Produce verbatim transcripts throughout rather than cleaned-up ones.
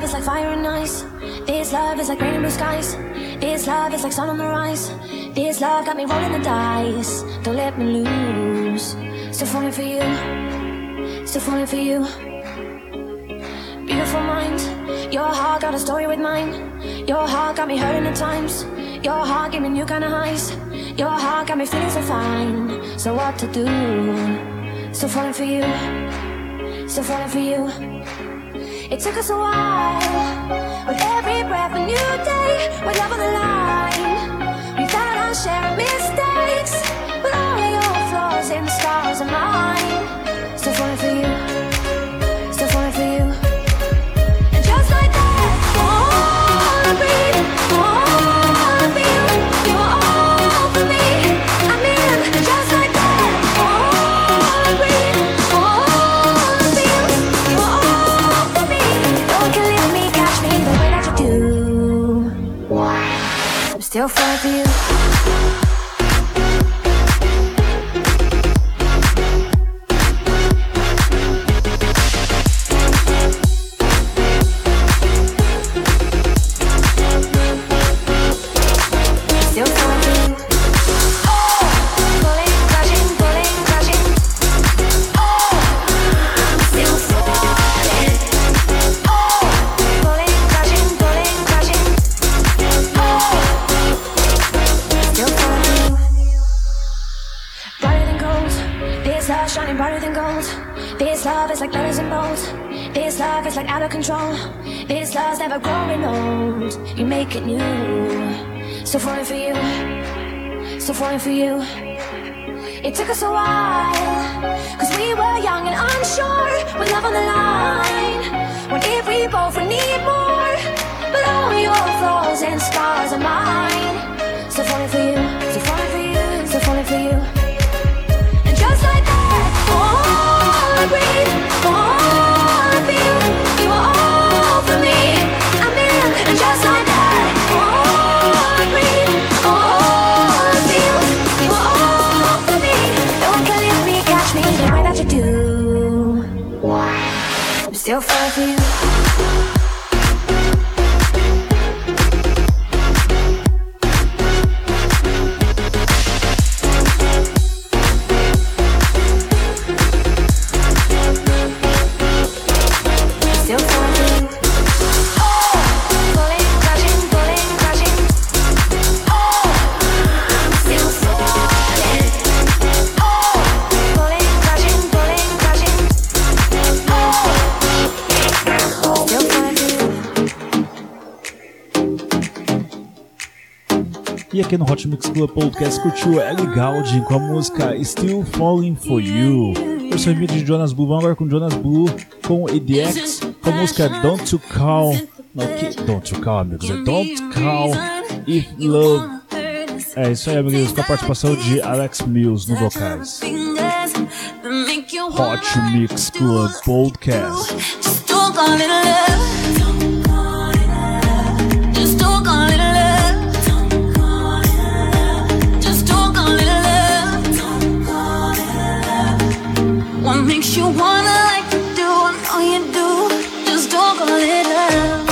is like fire and ice. This love is like rain and blue skies. This love is like sun on the rise. This love got me rolling the dice. Don't let me lose. Still falling for you. Still falling for you. Beautiful mind. Your heart got a story with mine. Your heart got me hurting at times. Your heart gave me new kind of highs. Your heart got me feeling so fine. So what to do? Still falling for you. Still falling for you. It took us a while. With every breath a new day. With love on the line. We've had our share of mistakes. But all your flaws and scars are mine. Still falling for you. Still falling for you. And just like that, oh, I breathe, oh, I feel. You are all for me. I mean, just like that, oh, I breathe, oh, I feel. You are all for me. No one can leave me, catch me the way that you do. I'm still falling for you. It's like out of control. This love's never growing old. You make it new. Still falling for you. Still falling for you. It took us a while, cause we were young and unsure. With love on the line. What if we both would need more? But all your flaws and scars are mine. Still falling for you. Still falling for you. Still falling for you. And just like that, oh, I breathe, oh, I feel. You are all for me. I'm in, and just like that, oh, I breathe, oh, I feel. You are all for me. No one can leave me, catch me the way that you do. I'm still falling for you. E aqui no Hot Mix Club Podcast curtiu Ellie Goulding com a música Still Falling For You. Eu sou o remix de Jonas Blue, vamos agora com Jonas Blue com E D X com a música Don't To Call. Não, que Don't To Call, amigos, é Don't Call If Love. É isso aí, amigos, com a participação de Alex Mills no vocais. Hot Mix Club Podcast. What makes you wanna like you do? I know you do. Just don't call it love.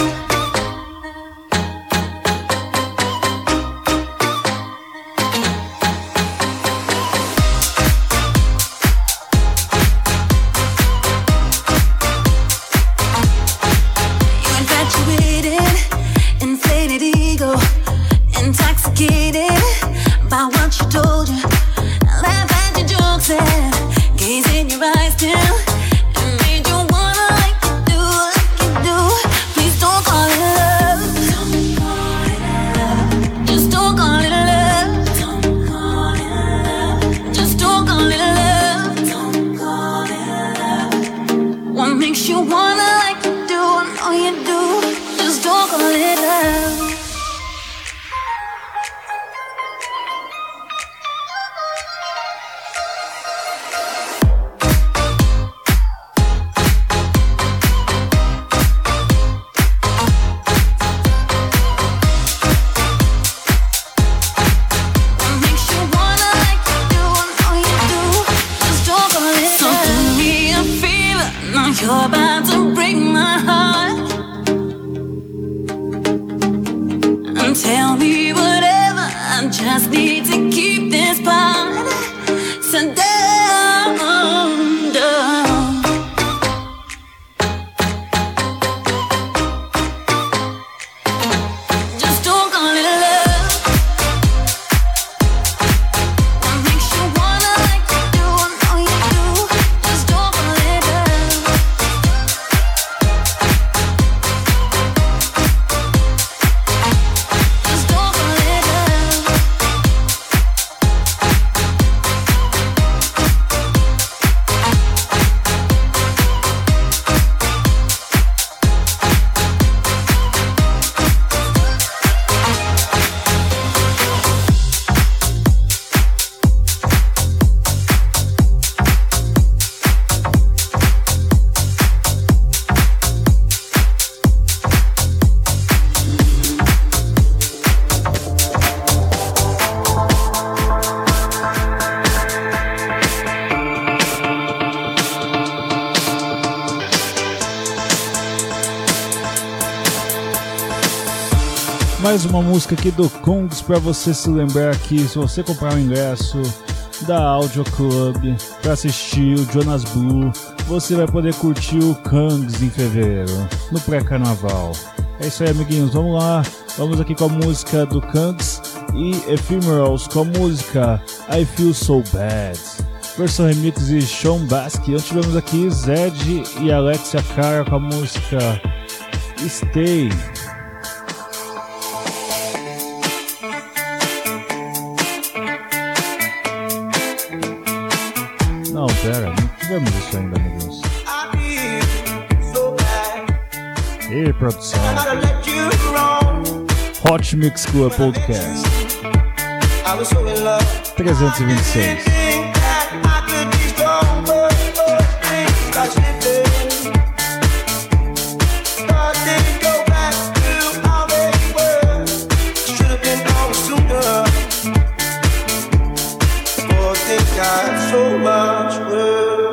You infatuated, inflated ego, intoxicated by what she told you. Laugh at your jokes and gaze in your eyes till it made you wanna like you do, like you do. Please don't call it love. Don't call it love. Just don't call it love. Don't call it love. Just don't call it love. Don't call it love. What makes you wanna like you do? I know you do. Just don't call it love. You're about to break my heart. Mais uma música aqui do Kungs pra você se lembrar que se você comprar um ingresso da Audio Club pra assistir o Jonas Blue, você vai poder curtir o Kungs em fevereiro, no pré-carnaval. É isso aí, amiguinhos, vamos lá. Vamos aqui com a música do Kungs e Ephemerals com a música I Feel So Bad. Versão remix de Sean Baskey. Antes tivemos aqui Zed e Alexia Cara com a música Stay. Não, pera, não tivemos isso ainda, amiguinhos. E produção. Hot Mix Club Podcast trezentos e vinte e seis. So much work.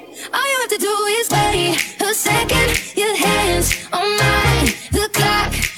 All you have to do is wait a second. Your hands on mine. The clock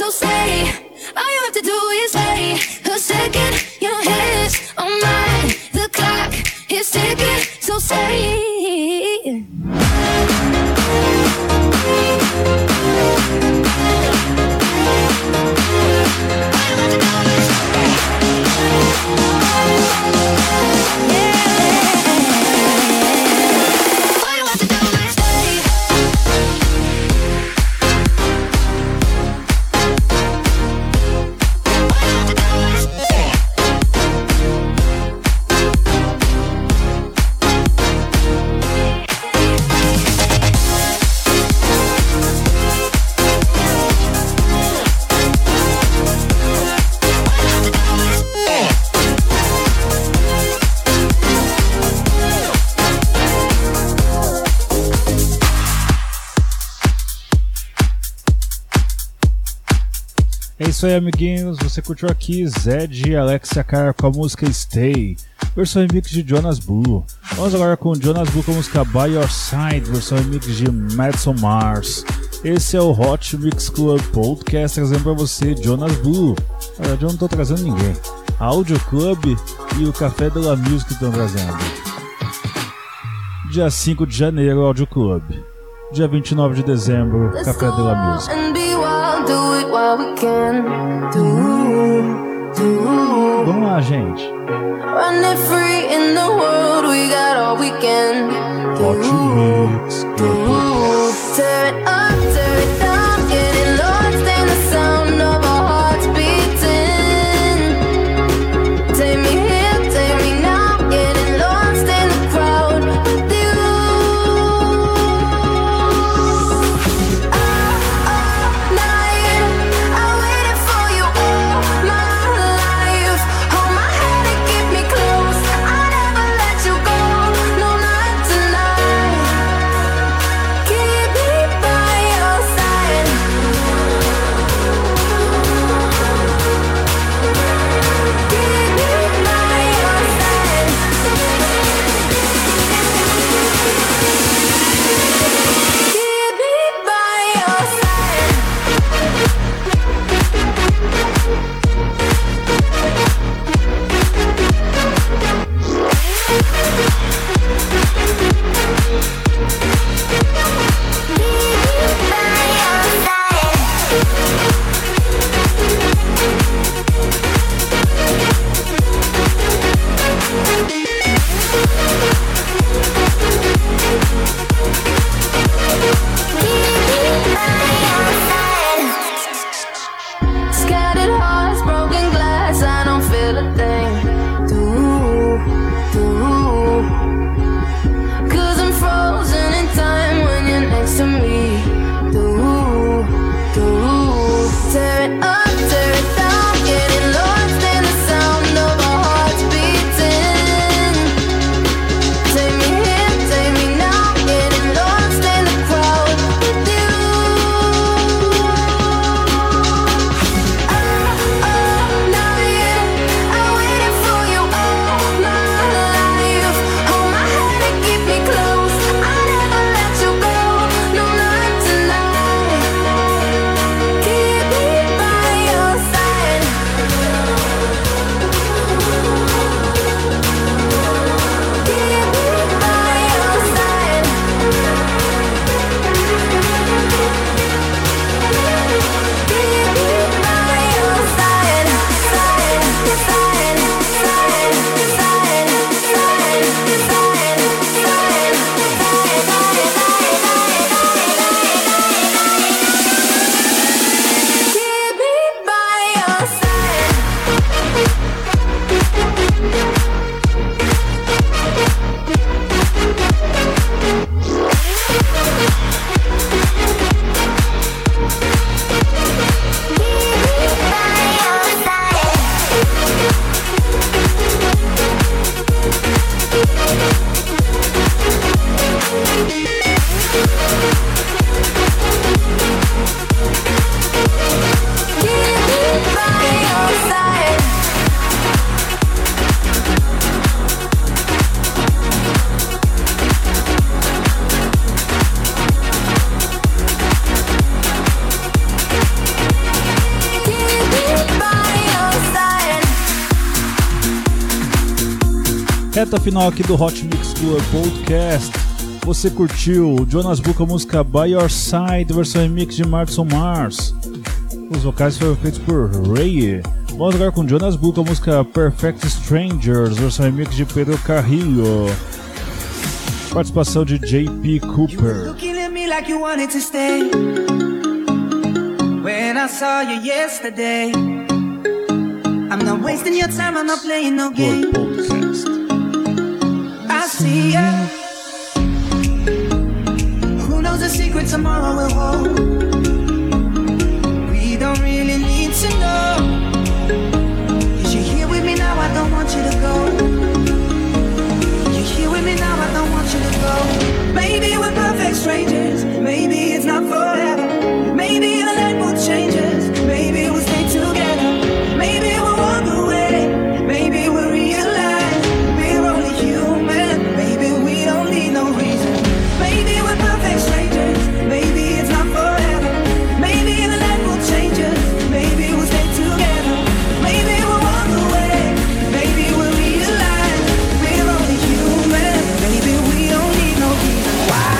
So say, all you have to do is wait a second. Your head's on mine, the clock is ticking. So say. É isso aí, amiguinhos, você curtiu aqui Zed e Alexia Cara com a música Stay, versão remix de Jonas Blue. Vamos agora com Jonas Blue com a música By Your Side, versão remix de Madison Mars. Esse é o Hot Mix Club Podcast, trazendo pra você Jonas Blue. Na verdade eu não tô trazendo ninguém, a Audio Club e o Café de la Music estão trazendo. Dia cinco de janeiro, Audio Club. Dia vinte e nove de dezembro, Café de la Music. Do it while we can. Do, do. Vamos lá, gente. Running free in the world, we got all we can. Hot Mix Club. Tear it up, tear it down, getting lost in the sound of our hearts beating. Take me here, take me now, getting lost in the crowd with you. By Reta final aqui do Hot Mix Club Podcast. Você curtiu Jonas Blue com a música By Your Side, versão remix de Madison Mars. Os vocais foram feitos por Ray. Vamos agora com Jonas Blue com a música Perfect Strangers, versão remix de Pedro Carrillo. Participação de J P Cooper. When I saw you yesterday, I'm not wasting your time, I'm not playing no game. I see ya. Who knows the secret tomorrow will hold? We don't really need to know. Cause you're here with me now, I don't want you to go. You're here with me now, I don't want you to go. Maybe we're perfect strangers, maybe it's not forever. Maybe the light will change us. Maybe we'll stay together. Maybe we'll walk away. Maybe we'll realize we're only human. Maybe we don't need no reason. Maybe we're perfect strangers. Maybe it's not forever. Maybe the light will change us. Maybe we'll stay together. Maybe we'll walk away. Maybe we'll realize we're only human. Maybe we don't need no reason why.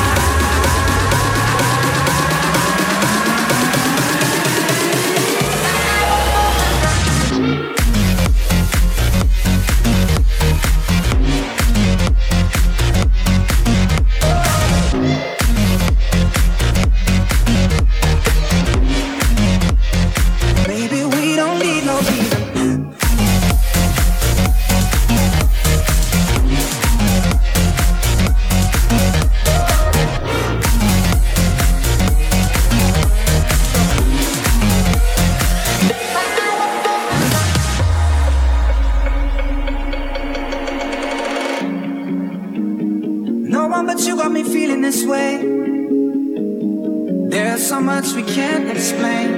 But you got me feeling this way. There's so much we can't explain.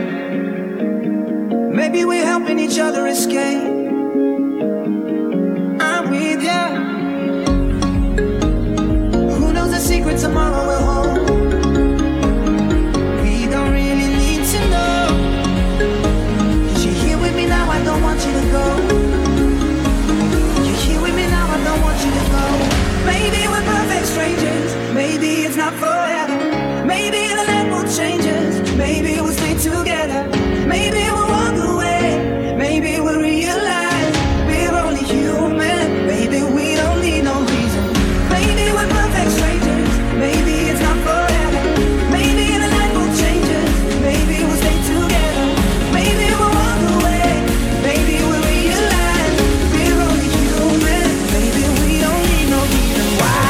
Maybe we're helping each other escape. I'm with ya. Who knows the secret tomorrow will hold? We don't really need to know. Cause you're here with me now, I don't want you to go. You're here with me now, I don't want you to go. Maybe we're perfect strangers. Maybe it's not forever. Maybe the light will change us. Maybe we'll stay together. Maybe we'll walk away. Maybe we'll realize we're only human. Maybe we don't need no reason. Maybe we're perfect strangers. Maybe it's not forever. Maybe the light will change us. Maybe we'll stay together. Maybe we'll walk away. Maybe we'll realize we're only human. Maybe we don't need no reason why.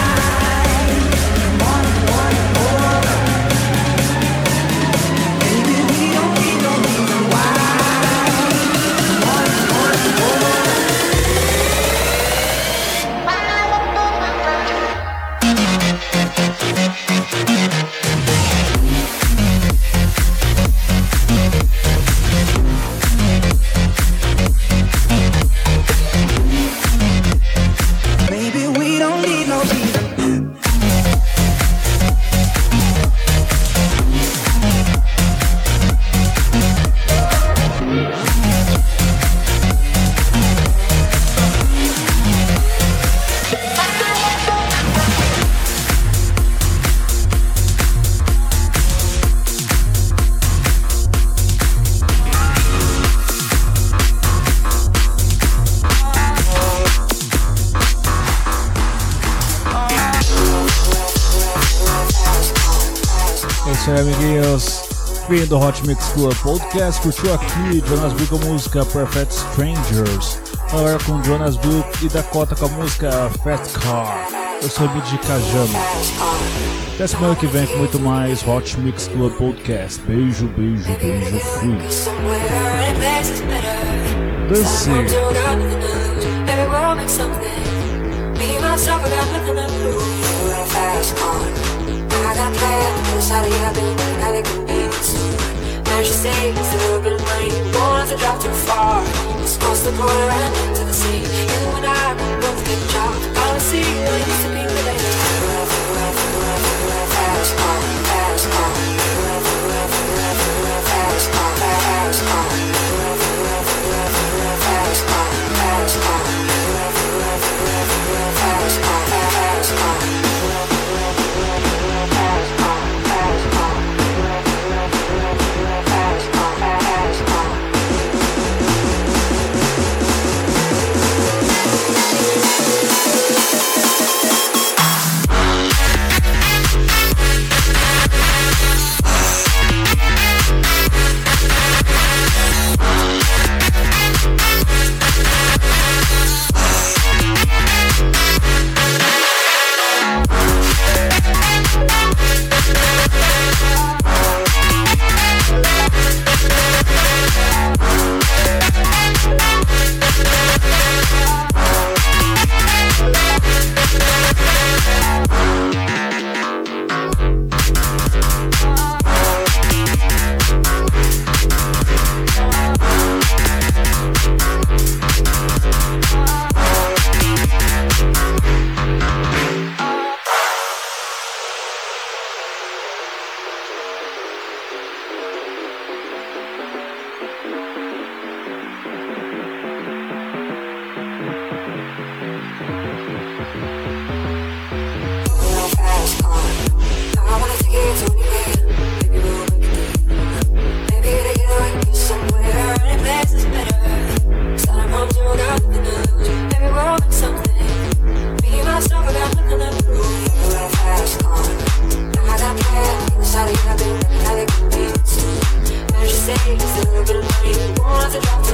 Amiguinhos, fim do Hot Mix Club Podcast. Curtiu aqui Jonas Blue com a música Perfect Strangers, agora com Jonas Blue e Dakota com a música Fast Car. Eu sou o Mid de Kajama. Até semana que vem com muito mais Hot Mix Club Podcast. Beijo, beijo, beijo, fui. Dance. I got plans out of your building, now they can be soon. Now she says the urban lane, won't have to drop too far. Just cross the border and into the sea. You and I will both get dropped. I will see what it used to be today. Fast car, fast car, fast car, fast car, fast car, fast car, fast car. to drop to